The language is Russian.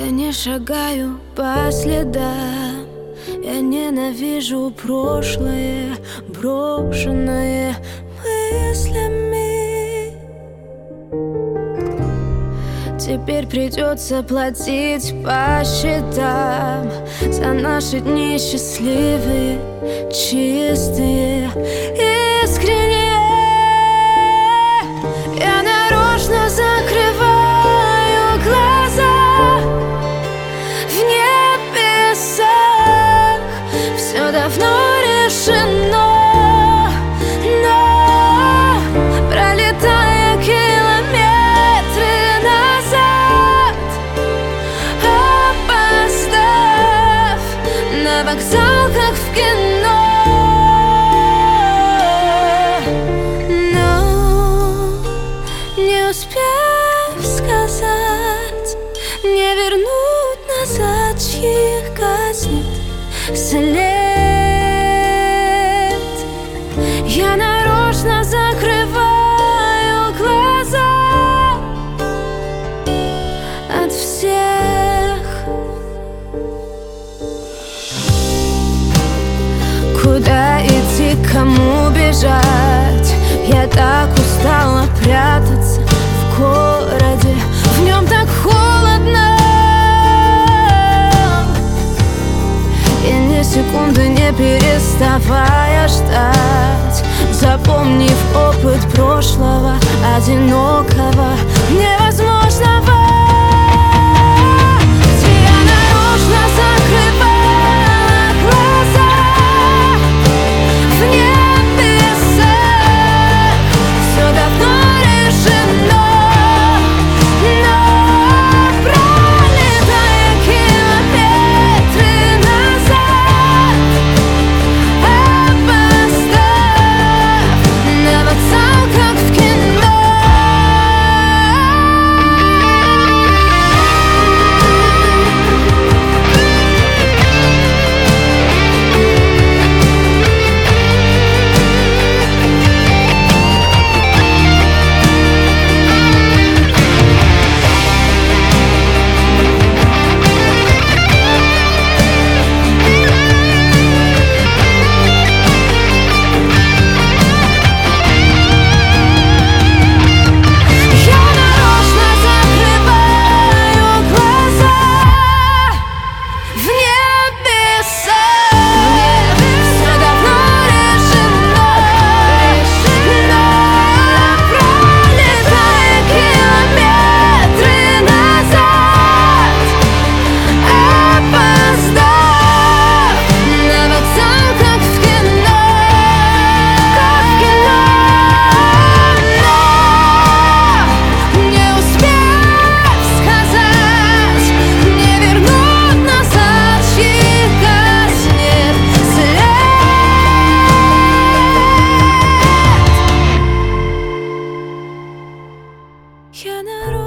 Я не шагаю по следам, я ненавижу прошлое, брошенное мыслями. Теперь придется платить по счетам за наши дни счастливые, чистые, искренние. Я нарочно закрываю глаза. В небесах все давно решено, но пролетая километры назад, опоздав на вокзал, как в кино. Но не успев сказать, не вернуть назад, чьих гаснет след. Я нарочно закрываю глаза от всех. Куда идти, кому бежать? Я так устала прятаться в городе, в нем так холодно. И ни секунды не переставая ждать, запомнив опыт прошлого, одинокого, невозможного. Где я нарочно закрывала глаза. В небесах все давно решено, но пролетая километры назад, опоздав на вокзал, как в кино. Я нарочно